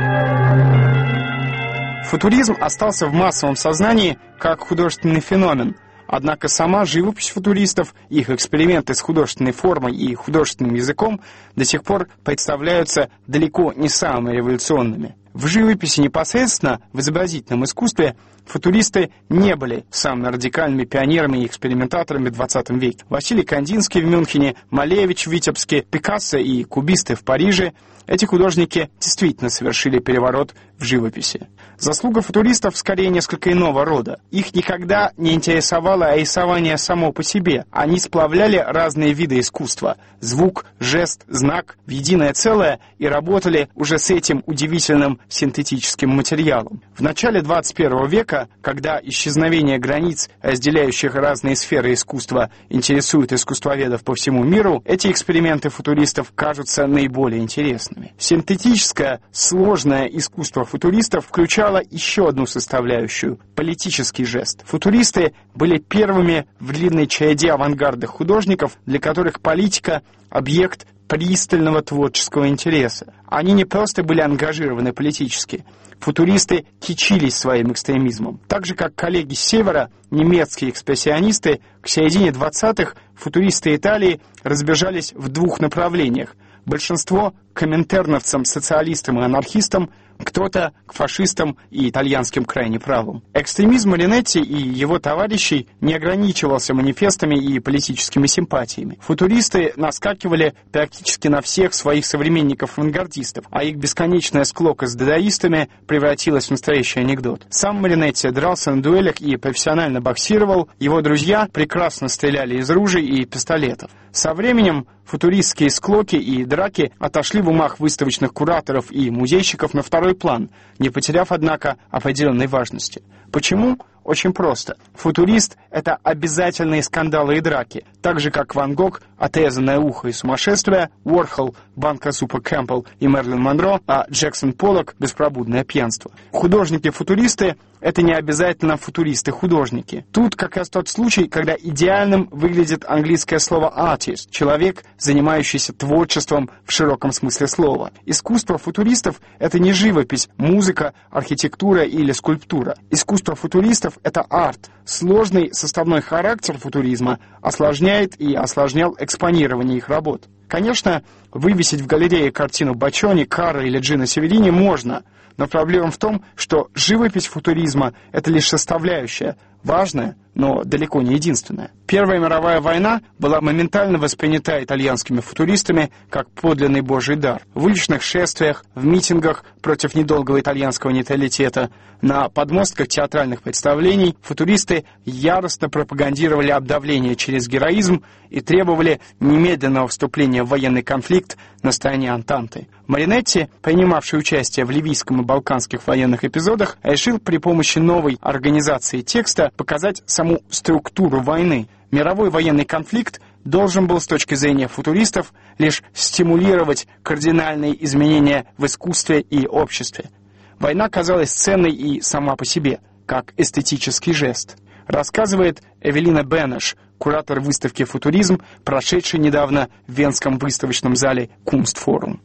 Speaker 6: Футуризм остался в массовом сознании как художественный феномен. Однако сама живопись футуристов, их эксперименты с художественной формой и художественным языком до сих пор представляются далеко не самыми революционными. В живописи непосредственно, в изобразительном искусстве, футуристы не были самыми радикальными пионерами и экспериментаторами в XX веке. Василий Кандинский в Мюнхене, Малевич в Витебске, Пикассо и кубисты в Париже – эти художники действительно совершили переворот в живописи. Заслуга футуристов скорее несколько иного рода. Их никогда не интересовало рисование само по себе. Они сплавляли разные виды искусства – звук, жест, знак – в единое целое и работали уже с этим удивительным синтетическим материалом. В начале 21 века, когда исчезновение границ, разделяющих разные сферы искусства, интересует искусствоведов по всему миру, эти эксперименты футуристов кажутся наиболее интересными. Синтетическое, сложное искусство футуристов включало еще одну составляющую – политический жест. Футуристы были первыми в длинной череде авангардных художников, для которых политика – объект пристального творческого интереса. Они не просто были ангажированы политически. Футуристы кичились своим экстремизмом. Так же, как коллеги с севера, немецкие экспрессионисты, к середине 20-х футуристы Италии разбежались в двух направлениях. Большинство к коминтерновцам, социалистам и анархистам, кто-то к фашистам и итальянским крайне правым. Экстремизм Маринетти и его товарищей не ограничивался манифестами и политическими симпатиями. Футуристы наскакивали практически на всех своих современников-авангардистов, а их бесконечная склока с дадаистами превратилась в настоящий анекдот. Сам Маринетти дрался на дуэлях и профессионально боксировал, его друзья прекрасно стреляли из ружей и пистолетов. Со временем футуристские склоки и драки отошли в умах выставочных кураторов и музейщиков на второй план, не потеряв, однако, определенной важности. Почему? Очень просто. Футурист – это обязательные скандалы и драки, так же, как Ван Гог, отрезанное ухо и сумасшествие, Уорхол, банка супа Кэмпбелл и Мерлин Монро, а Джексон Поллок – беспробудное пьянство. Художники-футуристы – это не обязательно футуристы-художники. Тут как раз тот случай, когда идеальным выглядит английское слово «artist» – человек, занимающийся творчеством в широком смысле слова. Искусство футуристов – это не живопись, музыка, архитектура или скульптура. Искусство футуристов – это арт. Сложный составной характер футуризма осложняет и осложнял экспонирование их работ. Конечно, вывесить в галерее картину Баччони, Карра или Джино Северини можно, но проблема в том, что живопись футуризма – это лишь составляющая, важная, но далеко не единственная. Первая мировая война была моментально воспринята итальянскими футуристами как подлинный божий дар. В уличных шествиях, в митингах против недолгого итальянского нейтралитета, на подмостках театральных представлений футуристы яростно пропагандировали обдавление через героизм и требовали немедленного вступления в военный конфликт на стороне Антанты. Маринетти, принимавший участие в ливийском и балканских военных эпизодах, решил при помощи новой организации текста показать саму структуру войны. Мировой военный конфликт должен был с точки зрения футуристов лишь стимулировать кардинальные изменения в искусстве и обществе. Война казалась ценной и сама по себе, как эстетический жест. Рассказывает Эвелина Бенеш, куратор выставки «Футуризм», прошедшей недавно в Венском выставочном зале «Kunstforum».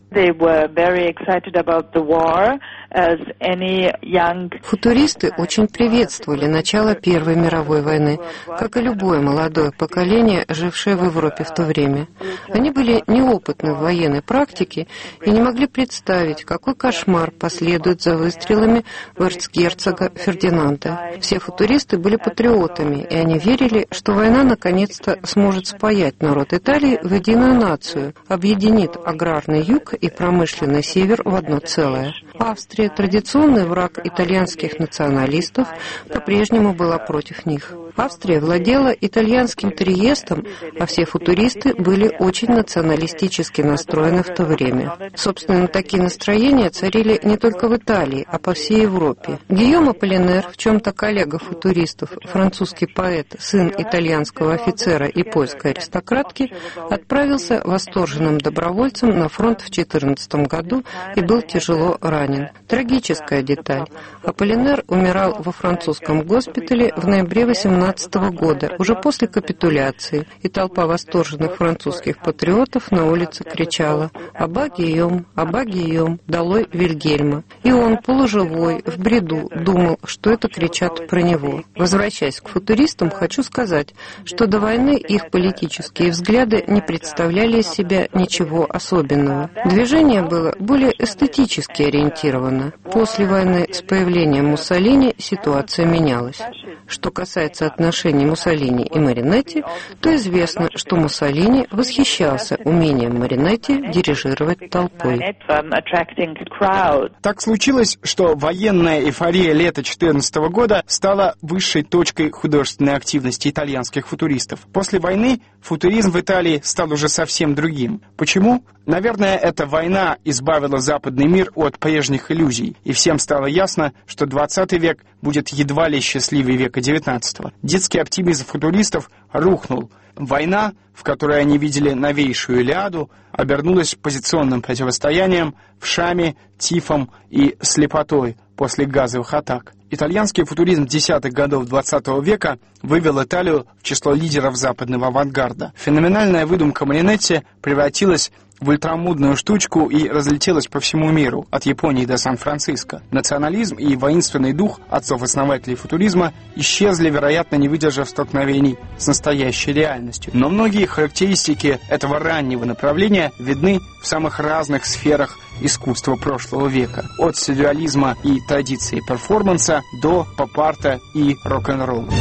Speaker 11: Футуристы очень приветствовали начало Первой мировой войны, как и любое молодое поколение, жившее в Европе в то время. Они были неопытны в военной практике и не могли представить, какой кошмар последует за выстрелами в эрцгерцога Фердинанда. Все футуристы были патриотами, и они верили, что война наконец-то сможет спаять народ Италии в единую нацию, объединит аграрный юг и промышленный север в одно целое. Австрия, традиционный враг итальянских националистов, по-прежнему была против них. Австрия владела итальянским Триестом, а все футуристы были очень националистически настроены в то время. Собственно, такие настроения царили не только в Италии, а по всей Европе. Гийом Аполлинер, в чем-то коллега футуристов, французский поэт, сын итальянского офицера и польской аристократки, отправился восторженным добровольцем на фронт в 14 году и был тяжело ранен. Трагическая деталь. Аполлинер умирал во французском госпитале в ноябре 18 года, уже после капитуляции, и толпа восторженных французских патриотов на улице кричала «Аба Гийом, Аба Гийом, долой Вильгельма». И он, полуживой, в бреду, думал, что это кричат про него. Возвращаясь к футуристам, хочу сказать, что до войны их политические взгляды не представляли из себя ничего особенного. Движение было более эстетически ориентировано. После войны с появлением Муссолини ситуация менялась. Что касается отношений Муссолини и Маринетти, то известно, что Муссолини восхищался умением Маринетти дирижировать толпой.
Speaker 6: Так случилось, что военная эйфория лета 2014 года стала высшей точкой художественной активности итальянских футуристов. После войны футуризм в Италии стал уже совсем другим. Почему? Наверное, эта война избавила западный мир от прежних иллюзий, и всем стало ясно, что 20 век будет едва ли счастливее века 19-го. Детский оптимизм футуристов рухнул. Война, в которой они видели новейшую Илиаду, обернулась позиционным противостоянием в Шаме, тифом и слепотой после газовых атак. Итальянский футуризм десятых годов 20 века вывел Италию в число лидеров западного авангарда. Феноменальная выдумка Маринетти превратилась в ультрамодную штучку и разлетелась по всему миру, от Японии до Сан-Франциско. Национализм и воинственный дух отцов-основателей футуризма исчезли, вероятно, не выдержав столкновений с настоящей реальностью. Но многие характеристики этого раннего направления видны в самых разных сферах искусства прошлого века. От сюрреализма и традиции перформанса до поп-арта и рок-н-ролла.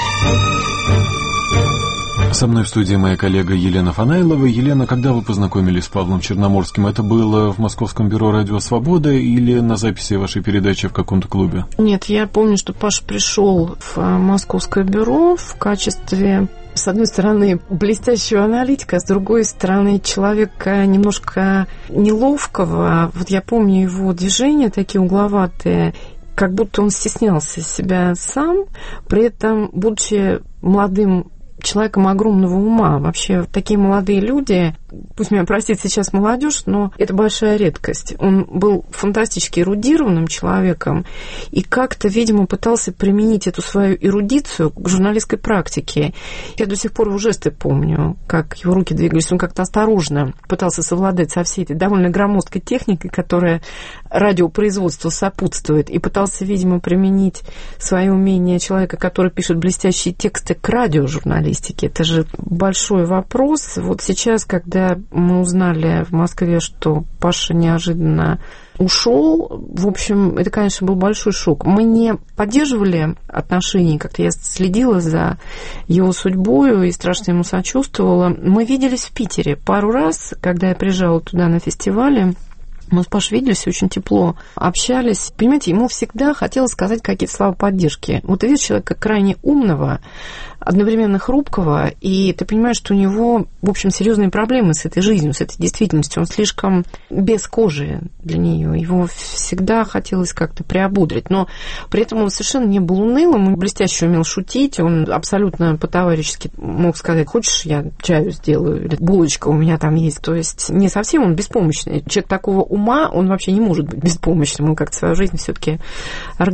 Speaker 2: Со мной в студии моя коллега Елена Фанайлова. Елена, когда вы познакомились с Павлом Черноморским? Это было в Московском бюро «Радио Свобода» или на записи вашей передачи в каком-то клубе?
Speaker 12: Нет, я помню, что Паша пришел в Московское бюро в качестве, с одной стороны, блестящего аналитика, с другой стороны, человека немножко неловкого. Вот я помню его движения такие угловатые, как будто он стеснялся себя сам, при этом, будучи молодым человеком огромного ума. Вообще, такие молодые люди, пусть меня простит сейчас молодежь, но это большая редкость. Он был фантастически эрудированным человеком и как-то, видимо, пытался применить эту свою эрудицию к журналистской практике. Я до сих пор его жесты помню, как его руки двигались. Он как-то осторожно пытался совладать со всей этой довольно громоздкой техникой, которая радиопроизводству сопутствует, и пытался, видимо, применить свое умение человека, который пишет блестящие тексты, к радиожурналистике. Это же большой вопрос. Вот сейчас, когда мы узнали в Москве, что Паша неожиданно ушел, в общем, это, конечно, был большой шок. Мы не поддерживали отношения, как-то я следила за его судьбой и страшно ему сочувствовала. Мы виделись в Питере пару раз, когда я приезжала туда на фестивале. Мы с Пашей виделись, очень тепло общались. Понимаете, ему всегда хотелось сказать какие-то слова поддержки. Вот ты видишь человека крайне умного, одновременно хрупкого, и ты понимаешь, что у него, в общем, серьезные проблемы с этой жизнью, с этой действительностью. Он слишком без кожи для нее. Его всегда хотелось как-то приободрить. Но при этом он совершенно не был унылым, он блестяще умел шутить, он абсолютно по-товарищески мог сказать: хочешь, я чаю сделаю, или булочка у меня там есть. То есть не совсем он беспомощный. Человек такого ума, он вообще не может быть беспомощным, он как-то свою жизнь все-таки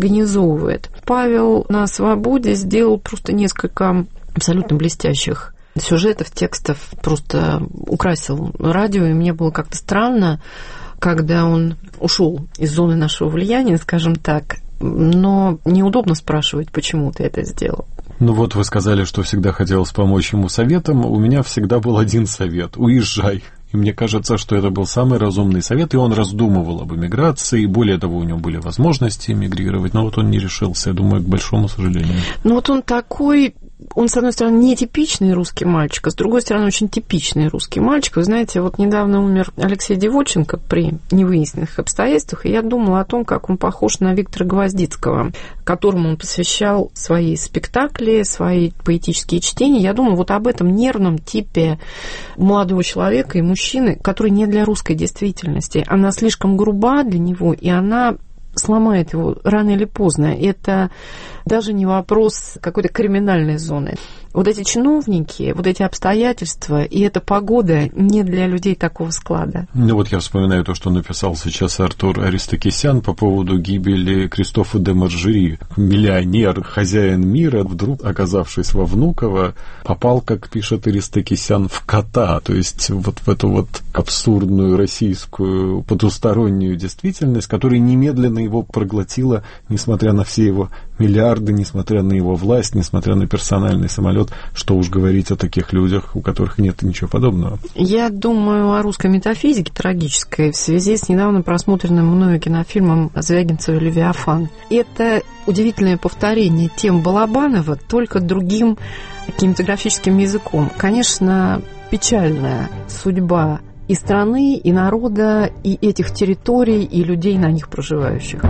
Speaker 12: организовывает. Павел на свободе сделал просто несколько абсолютно блестящих сюжетов, текстов просто украсил радио, и мне было как-то странно, когда он ушел из зоны нашего влияния, скажем так, но неудобно спрашивать, почему ты это сделал.
Speaker 2: Ну вот вы сказали, что всегда хотелось помочь ему советом. У меня всегда был один совет – уезжай. И мне кажется, что это был самый разумный совет, и он раздумывал об эмиграции, и более того, у него были возможности эмигрировать, но вот он не решился, я думаю, к большому сожалению.
Speaker 12: Ну вот он такой... Он, с одной стороны, не типичный русский мальчик, а с другой стороны, очень типичный русский мальчик. Вы знаете, вот недавно умер Алексей Девоченко при невыясненных обстоятельствах, и я думала о том, как он похож на Виктора Гвоздицкого, которому он посвящал свои спектакли, свои поэтические чтения. Я думаю вот об этом нервном типе молодого человека и мужчины, который не для русской действительности. Она слишком груба для него, и она сломает его рано или поздно. Это даже не вопрос какой-то криминальной зоны. Вот эти чиновники, вот эти обстоятельства и эта погода не для людей такого склада.
Speaker 2: Ну вот я вспоминаю то, что написал сейчас Артур Аристокисян по поводу гибели Кристофа де Маржери. Миллионер, хозяин мира, вдруг, оказавшись во Внуково, попал, как пишет Аристокисян, в кота. То есть вот в эту вот абсурдную российскую потустороннюю действительность, которая немедленно его проглотила, несмотря на все его миллиарды, несмотря на его власть, несмотря на персональный самолет. Что уж говорить о таких людях, у которых нет ничего подобного.
Speaker 12: Я думаю о русской метафизике трагической в связи с недавно просмотренным мною кинофильмом Звягинцева «Левиафан». Это удивительное повторение тем Балабанова, только другим кинематографическим языком. Конечно, печальная судьба и страны, и народа, и этих территорий, и людей, на них проживающих.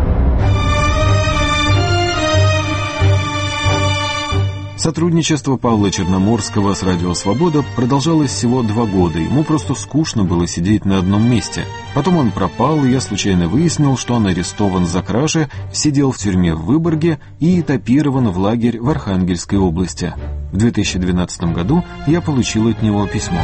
Speaker 2: Сотрудничество Павла Черноморского с «Радио Свобода» продолжалось всего 2 года. Ему просто скучно было сидеть на одном месте. Потом он пропал, и я случайно выяснил, что он арестован за кражи, сидел в тюрьме в Выборге и этапирован в лагерь в Архангельской области. В 2012 году я получил от него письмо.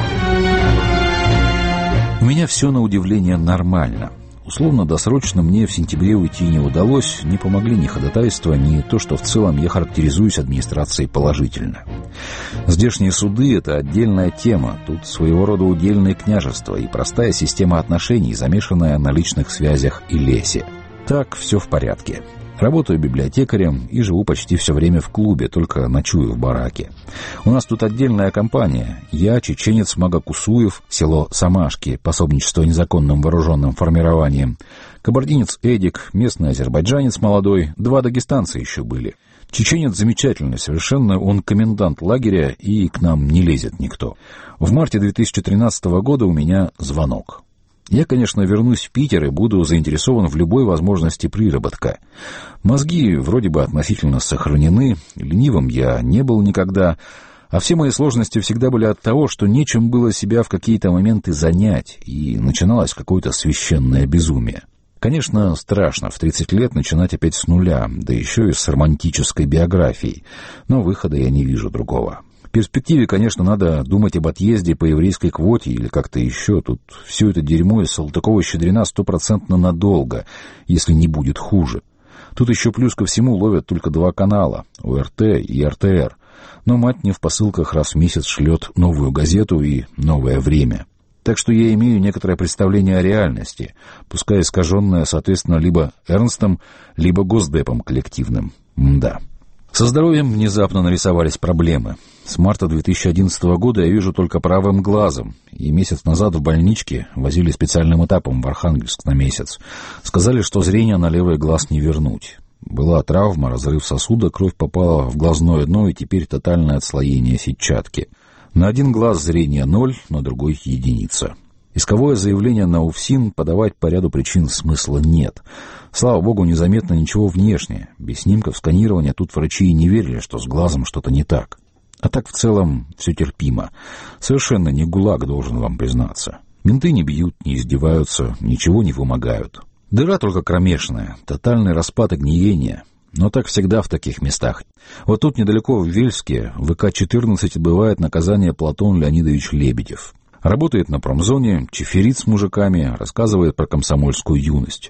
Speaker 1: У меня все на удивление нормально. Условно-досрочно мне в сентябре уйти не удалось, не помогли ни ходатайства, ни то, что в целом я характеризуюсь администрацией положительно. Здешние суды – это отдельная тема, тут своего рода удельное княжество и простая система отношений, замешанная на личных связях и лесе. Так все в порядке. Работаю библиотекарем и живу почти все время в клубе, только ночую в бараке. У нас тут отдельная компания. Я, чеченец Мага Кусуев, село Самашки, пособничество незаконным вооруженным формированием. Кабардинец Эдик, местный азербайджанец молодой, 2 дагестанца еще были. Чеченец замечательный совершенно, он комендант лагеря, и к нам не лезет никто. В марте 2013 года у меня звонок. Я, конечно, вернусь в Питер и буду заинтересован в любой возможности приработка. Мозги вроде бы относительно сохранены, ленивым я не был никогда, а все мои сложности всегда были от того, что нечем было себя в какие-то моменты занять, и начиналось какое-то священное безумие. Конечно, страшно в 30 лет начинать опять с нуля, да еще и с романтической биографией, но выхода я не вижу другого. В перспективе, конечно, надо думать об отъезде по еврейской квоте или как-то еще. Тут все это дерьмо из Салтыкова-Щедрина 100% надолго, если не будет хуже. Тут еще плюс ко всему ловят только 2 канала – ОРТ и РТР. Но мать мне в посылках раз в месяц шлет новую газету и новое время. Так что я имею некоторое представление о реальности, пускай искаженное, соответственно, либо Эрнстом, либо Госдепом коллективным. Мда. Со здоровьем внезапно нарисовались проблемы. С марта 2011 года я вижу только правым глазом, и месяц назад в больничке возили специальным этапом в Архангельск на месяц. Сказали, что зрение на левый глаз не вернуть. Была травма, разрыв сосуда, кровь попала в глазное дно, и теперь тотальное отслоение сетчатки. На один глаз зрение 0, на другой 1. Исковое заявление на УФСИН подавать по ряду причин смысла нет. Слава богу, незаметно ничего внешне. Без снимков сканирования тут врачи и не верили, что с глазом что-то не так. А так в целом все терпимо. Совершенно не ГУЛАГ, должен вам признаться. Менты не бьют, не издеваются, ничего не вымогают. Дыра только кромешная, тотальный распад и гниение. Но так всегда в таких местах. Вот тут недалеко в Вельске, в ВК-14, отбывает наказание Платон Леонидович Лебедев. Работает на промзоне, чиферит с мужиками, рассказывает про комсомольскую юность.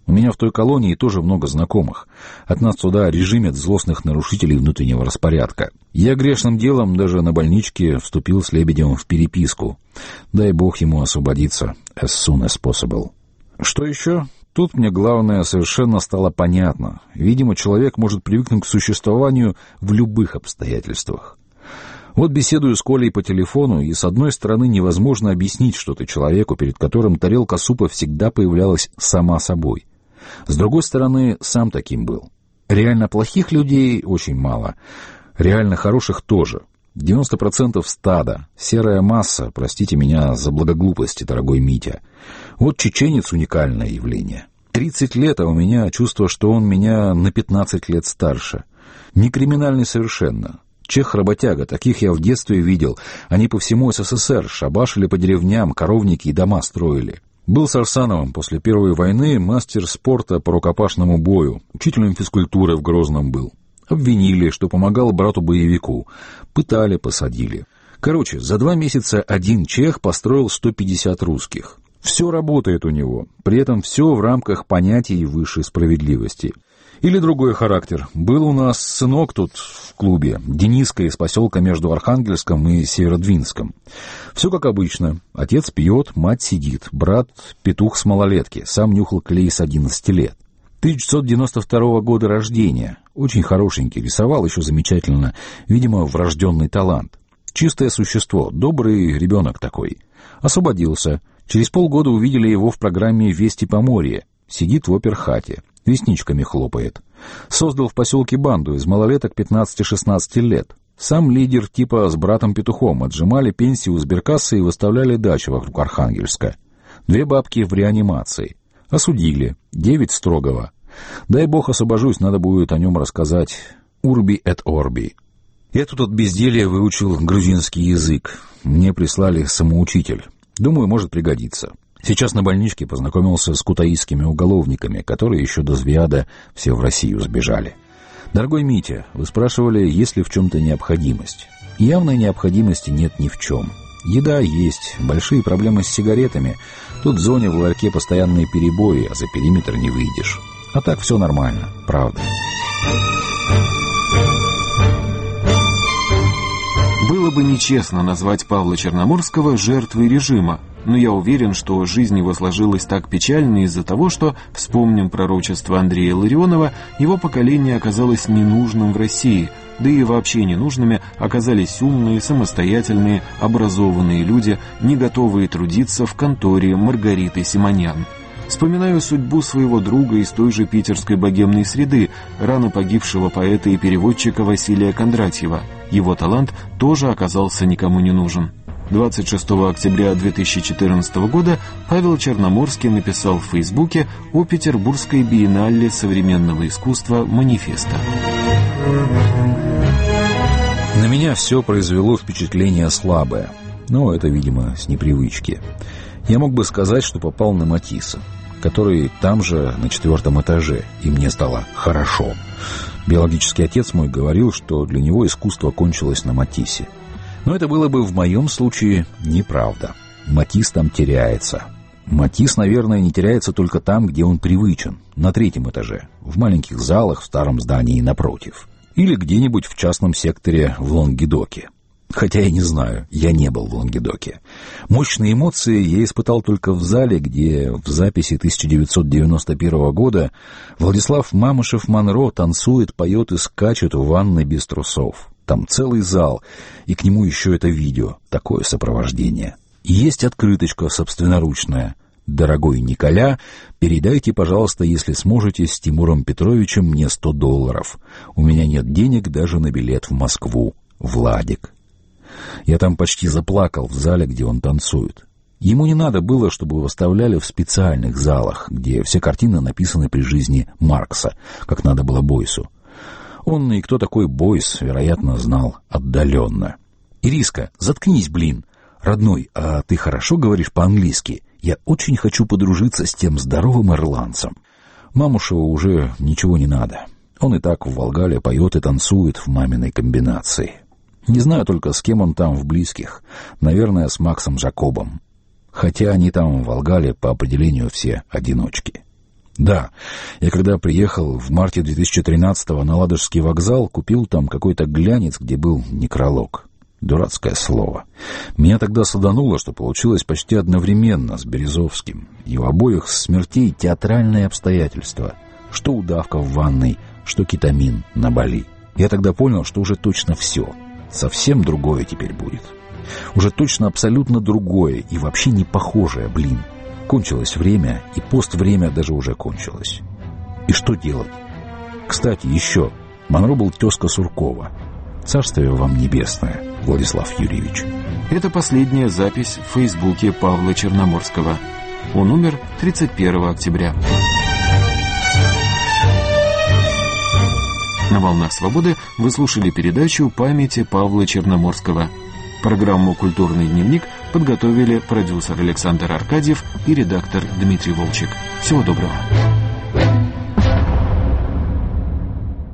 Speaker 1: У меня в той колонии тоже много знакомых. От нас туда режимят злостных нарушителей внутреннего распорядка. Я грешным делом даже на больничке вступил с Лебедевым в переписку. Дай бог ему освободиться as soon as possible. Что еще? Тут мне главное совершенно стало понятно. Видимо, человек может привыкнуть к существованию в любых обстоятельствах. Вот беседую с Колей по телефону, и с одной стороны невозможно объяснить что-то человеку, перед которым тарелка супа всегда появлялась сама собой. С другой стороны, сам таким был. Реально плохих людей очень мало, реально хороших тоже. 90% стада, серая масса, простите меня за благоглупость, дорогой Митя. Вот чеченец — уникальное явление. 30 лет, а у меня чувство, что он меня на 15 лет старше. Не криминальный совершенно. Чех-работяга, таких я в детстве видел. Они по всему СССР шабашили по деревням, коровники и дома строили. Был с Арсановым после Первой войны, мастер спорта по рукопашному бою, учителем физкультуры в Грозном был. Обвинили, что помогал брату-боевику. Пытали, посадили. Короче, за 2 месяца один чех построил 150 русских. Все работает у него, при этом все в рамках понятий высшей справедливости. Или другой характер. Был у нас сынок тут в клубе, Дениска из поселка между Архангельском и Северодвинском. Все как обычно. Отец пьет, мать сидит, брат петух с малолетки, сам нюхал клей с 11 лет. 1992 года рождения. Очень хорошенький, рисовал еще замечательно. Видимо, врожденный талант. Чистое существо, добрый ребенок такой. Освободился. Через полгода увидели его в программе «Вести Поморье». Сидит в оперхате, ресничками хлопает. Создал в поселке банду из малолеток 15-16 лет. Сам лидер типа с братом-петухом. Отжимали пенсии у сберкассы и выставляли дачу вокруг Архангельска. 2 бабки в реанимации. Осудили. 9 строгого. Дай бог освобожусь, надо будет о нем рассказать. Урби эт орби. Я тут от безделья выучил грузинский язык. Мне прислали самоучитель. Думаю, может пригодиться. Сейчас на больничке познакомился с кутаисскими уголовниками, которые еще до Звиада все в Россию сбежали. Дорогой Митя, вы спрашивали, есть ли в чем-то необходимость. Явной необходимости нет ни в чем. Еда есть, большие проблемы с сигаретами. Тут в зоне в ларьке постоянные перебои, а за периметр не выйдешь. А так все нормально, правда.
Speaker 2: Было бы нечестно назвать Павла Черноморского жертвой режима, но я уверен, что жизнь его сложилась так печально из-за того, что, вспомним пророчество Андрея Ларионова, его поколение оказалось ненужным в России, да и вообще ненужными оказались умные, самостоятельные, образованные люди, не готовые трудиться в конторе Маргариты Симонян. Вспоминаю судьбу своего друга из той же питерской богемной среды, рано погибшего поэта и переводчика Василия Кондратьева. Его талант тоже оказался никому не нужен. 26 октября 2014 года Павел Черноморский написал в Фейсбуке о Петербургской биеннале современного искусства «Манифеста».
Speaker 1: На меня все произвело впечатление слабое, но это, видимо, с непривычки. Я мог бы сказать, что попал на Матисса, который там же, на 4-м этаже, и мне стало хорошо. Биологический отец мой говорил, что для него искусство кончилось на Матиссе. Но это было бы в моем случае неправда. Матисс там теряется. Матисс, наверное, не теряется только там, где он привычен, на 3-м этаже, в маленьких залах в старом здании напротив. Или где-нибудь в частном секторе в Лонгедоке. Хотя я не знаю, я не был в Лонгедоке. Мощные эмоции я испытал только в зале, где в записи 1991 года Владислав Мамышев-Монро танцует, поет и скачет в ванной без трусов. Там целый зал, и к нему еще это видео, такое сопровождение. Есть открыточка собственноручная. «Дорогой Николя, передайте, пожалуйста, если сможете, с Тимуром Петровичем мне $100. У меня нет денег даже на билет в Москву. Владик». Я там почти заплакал в зале, где он танцует. Ему не надо было, чтобы выставляли в специальных залах, где все картины написаны при жизни Маркса, как надо было Бойсу. Он и кто такой Бойс, вероятно, знал отдаленно. «Ириска, заткнись, блин! Родной, а ты хорошо говоришь по-английски? Я очень хочу подружиться с тем здоровым ирландцем». Мамушеву уже ничего не надо. Он и так в Волгале поет и танцует в маминой комбинации. Не знаю только, с кем он там в близких. Наверное, с Максом Жакобом. Хотя они там в Волгале по определению все одиночки. Да, я когда приехал в марте 2013-го на Ладожский вокзал, купил там какой-то глянец, где был некролог. Дурацкое слово. Меня тогда садануло, что получилось почти одновременно с Березовским. И у обоих смертей театральные обстоятельства. Что удавка в ванной, что кетамин на Бали. Я тогда понял, что уже точно все. Совсем другое теперь будет. Уже точно абсолютно другое и вообще не похожее, Кончилось время, и поствремя даже уже кончилось. И что делать? Кстати, еще. Монро был тезка Суркова. Царствие вам небесное, Владислав Юрьевич.
Speaker 2: Это последняя запись в Фейсбуке Павла Черноморского. Он умер 31 октября. На «Волнах свободы» вы слушали передачу «Памяти Павла Черноморского». Программу «Культурный дневник» подготовили продюсер Александр Аркадьев и редактор Дмитрий Волчек. Всего доброго.